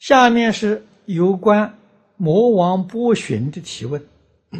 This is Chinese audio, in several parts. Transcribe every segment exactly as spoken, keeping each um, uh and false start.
下面是有关魔王波旬的提问。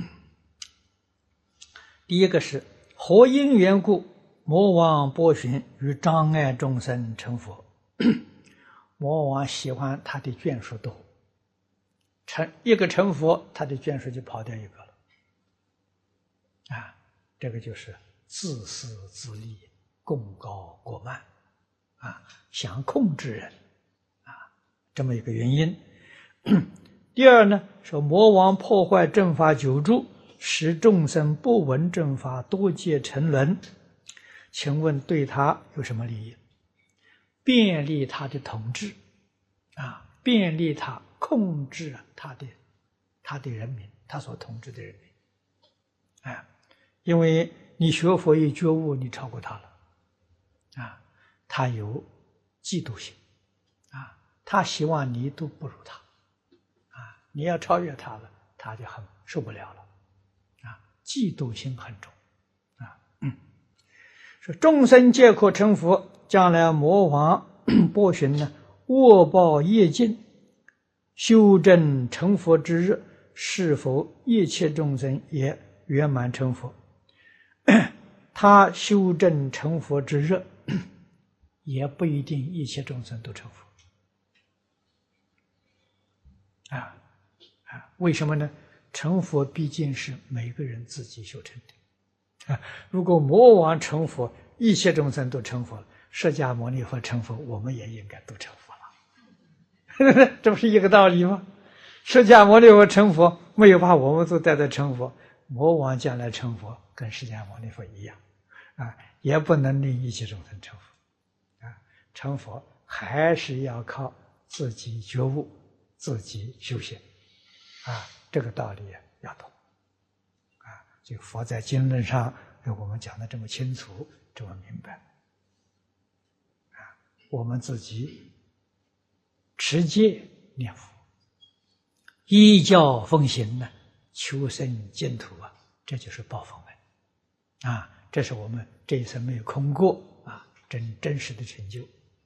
第一个是何因缘故，魔王波旬与障碍众生成佛？魔王喜欢他的眷属多，成一个成佛，他的眷属就跑掉一个了。啊，这个就是自私自利、功高过慢，啊，想控制人，啊，这么一个原因。第二呢，说魔王破坏正法久住，使众生不闻正法，多结沉沦。请问对他有什么利益？便利他的统治，啊，便利他控制他的他的人民，他所统治的人民，啊，因为你学佛有觉悟，你超过他了，啊，他有嫉妒心，啊，他希望你都不如他，啊，你要超越他了，他就很受不了了，啊，嫉妒心很重，啊，嗯，说众生皆可成佛，将来魔王波旬呢，恶报业尽，修正成佛之日，是否一切众生也圆满成佛？他修正成佛之日，也不一定一切众生都成佛。啊啊，为什么呢？成佛毕竟是每个人自己修成的。啊，如果魔王成佛，一切众生都成佛了，释迦牟尼佛成佛，我们也应该都成佛了。这不是一个道理吗？释迦牟尼佛成佛，没有把我们都带到成佛，魔王将来成佛，跟释迦牟尼佛一样，啊，也不能令一切众生成佛，啊，成佛还是要靠自己觉悟，自己修行，啊，这个道理要懂，啊，就佛在经论上给我们讲的这么清楚，这么明白，啊，我们自己持戒念佛，依教奉行呢，求生净土啊，这就是报佛门，啊，这是我们这一生没有空过啊，真真实的成就。